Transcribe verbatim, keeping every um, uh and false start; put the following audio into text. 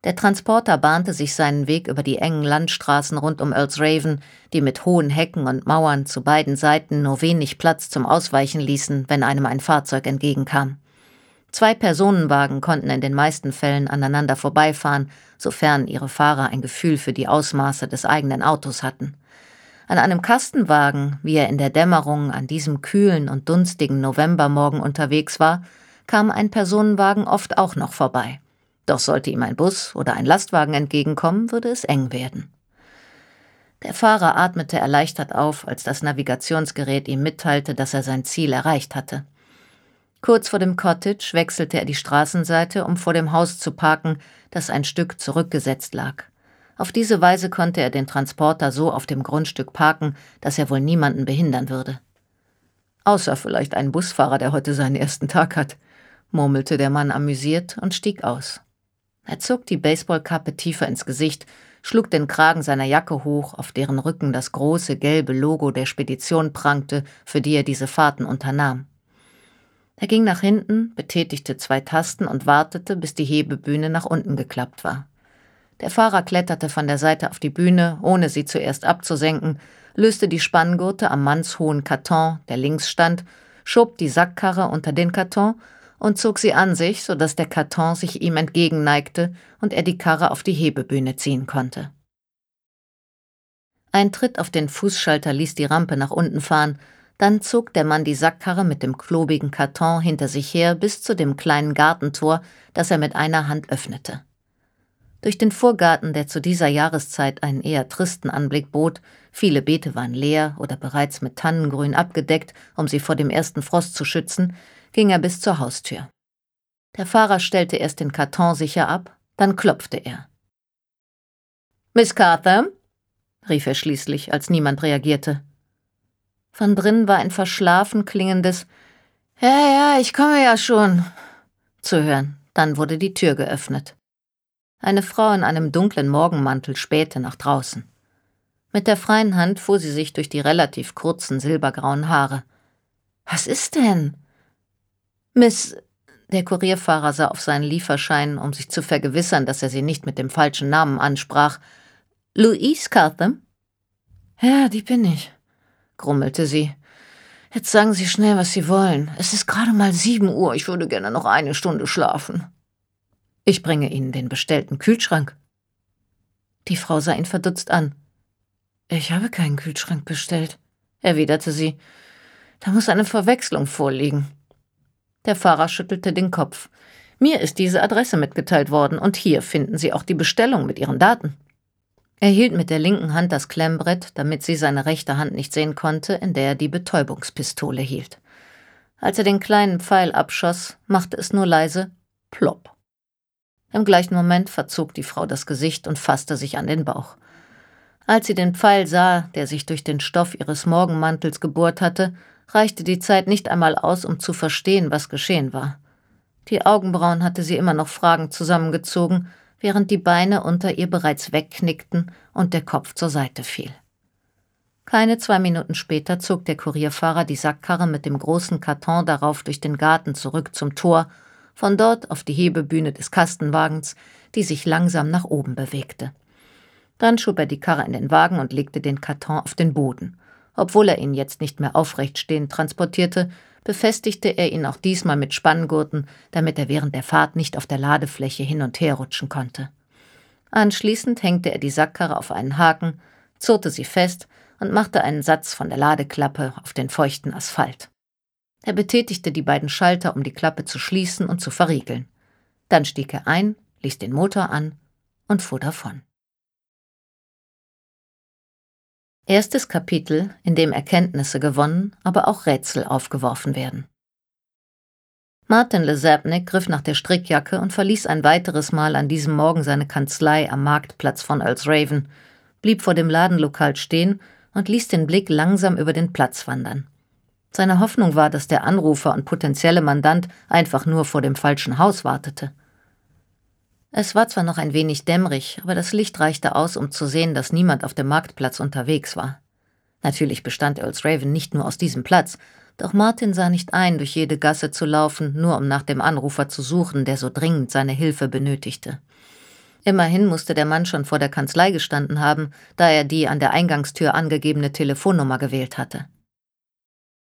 Der Transporter bahnte sich seinen Weg über die engen Landstraßen rund um Earlsraven, die mit hohen Hecken und Mauern zu beiden Seiten nur wenig Platz zum Ausweichen ließen, wenn einem ein Fahrzeug entgegenkam. Zwei Personenwagen konnten in den meisten Fällen aneinander vorbeifahren, sofern ihre Fahrer ein Gefühl für die Ausmaße des eigenen Autos hatten. An einem Kastenwagen, wie er in der Dämmerung an diesem kühlen und dunstigen Novembermorgen unterwegs war, kam ein Personenwagen oft auch noch vorbei. Doch sollte ihm ein Bus oder ein Lastwagen entgegenkommen, würde es eng werden. Der Fahrer atmete erleichtert auf, als das Navigationsgerät ihm mitteilte, dass er sein Ziel erreicht hatte. Kurz vor dem Cottage wechselte er die Straßenseite, um vor dem Haus zu parken, das ein Stück zurückgesetzt lag. Auf diese Weise konnte er den Transporter so auf dem Grundstück parken, dass er wohl niemanden behindern würde. »Außer vielleicht einen Busfahrer, der heute seinen ersten Tag hat«, murmelte der Mann amüsiert und stieg aus. Er zog die Baseballkappe tiefer ins Gesicht, schlug den Kragen seiner Jacke hoch, auf deren Rücken das große gelbe Logo der Spedition prangte, für die er diese Fahrten unternahm. Er ging nach hinten, betätigte zwei Tasten und wartete, bis die Hebebühne nach unten geklappt war. Der Fahrer kletterte von der Seite auf die Bühne, ohne sie zuerst abzusenken, löste die Spanngurte am mannshohen Karton, der links stand, schob die Sackkarre unter den Karton und zog sie an sich, sodass der Karton sich ihm entgegenneigte und er die Karre auf die Hebebühne ziehen konnte. Ein Tritt auf den Fußschalter ließ die Rampe nach unten fahren, dann zog der Mann die Sackkarre mit dem klobigen Karton hinter sich her bis zu dem kleinen Gartentor, das er mit einer Hand öffnete. Durch den Vorgarten, der zu dieser Jahreszeit einen eher tristen Anblick bot, viele Beete waren leer oder bereits mit Tannengrün abgedeckt, um sie vor dem ersten Frost zu schützen, ging er bis zur Haustür. Der Fahrer stellte erst den Karton sicher ab, dann klopfte er. »Miss Carter?« rief er schließlich, als niemand reagierte. Von drinnen war ein verschlafen klingendes »Ja, ja, ich komme ja schon« zu hören. Dann wurde die Tür geöffnet. Eine Frau in einem dunklen Morgenmantel spähte nach draußen. Mit der freien Hand fuhr sie sich durch die relativ kurzen silbergrauen Haare. »Was ist denn?« »Miss«, der Kurierfahrer sah auf seinen Lieferschein, um sich zu vergewissern, dass er sie nicht mit dem falschen Namen ansprach. »Louise Carter?« »Ja, die bin ich«, grummelte sie. »Jetzt sagen Sie schnell, was Sie wollen. Es ist gerade mal sieben Uhr, ich würde gerne noch eine Stunde schlafen.« »Ich bringe Ihnen den bestellten Kühlschrank.« Die Frau sah ihn verdutzt an. »Ich habe keinen Kühlschrank bestellt«, erwiderte sie. »Da muss eine Verwechslung vorliegen.« Der Fahrer schüttelte den Kopf. »Mir ist diese Adresse mitgeteilt worden und hier finden Sie auch die Bestellung mit Ihren Daten.« Er hielt mit der linken Hand das Klemmbrett, damit sie seine rechte Hand nicht sehen konnte, in der er die Betäubungspistole hielt. Als er den kleinen Pfeil abschoss, machte es nur leise Plopp. Im gleichen Moment verzog die Frau das Gesicht und fasste sich an den Bauch. Als sie den Pfeil sah, der sich durch den Stoff ihres Morgenmantels gebohrt hatte, reichte die Zeit nicht einmal aus, um zu verstehen, was geschehen war. Die Augenbrauen hatte sie immer noch fragend zusammengezogen, während die Beine unter ihr bereits wegknickten und der Kopf zur Seite fiel. Keine zwei Minuten später zog der Kurierfahrer die Sackkarre mit dem großen Karton darauf durch den Garten zurück zum Tor, von dort auf die Hebebühne des Kastenwagens, die sich langsam nach oben bewegte. Dann schob er die Karre in den Wagen und legte den Karton auf den Boden. Obwohl er ihn jetzt nicht mehr aufrecht stehend transportierte, befestigte er ihn auch diesmal mit Spanngurten, damit er während der Fahrt nicht auf der Ladefläche hin und her rutschen konnte. Anschließend hängte er die Sackkarre auf einen Haken, zurrte sie fest und machte einen Satz von der Ladeklappe auf den feuchten Asphalt. Er betätigte die beiden Schalter, um die Klappe zu schließen und zu verriegeln. Dann stieg er ein, ließ den Motor an und fuhr davon. Erstes Kapitel, in dem Erkenntnisse gewonnen, aber auch Rätsel aufgeworfen werden. Martin Lesapnik griff nach der Strickjacke und verließ ein weiteres Mal an diesem Morgen seine Kanzlei am Marktplatz von Earlsraven, blieb vor dem Ladenlokal stehen und ließ den Blick langsam über den Platz wandern. Seine Hoffnung war, dass der Anrufer und potenzielle Mandant einfach nur vor dem falschen Haus wartete. Es war zwar noch ein wenig dämmerig, aber das Licht reichte aus, um zu sehen, dass niemand auf dem Marktplatz unterwegs war. Natürlich bestand Earlsraven nicht nur aus diesem Platz, doch Martin sah nicht ein, durch jede Gasse zu laufen, nur um nach dem Anrufer zu suchen, der so dringend seine Hilfe benötigte. Immerhin musste der Mann schon vor der Kanzlei gestanden haben, da er die an der Eingangstür angegebene Telefonnummer gewählt hatte.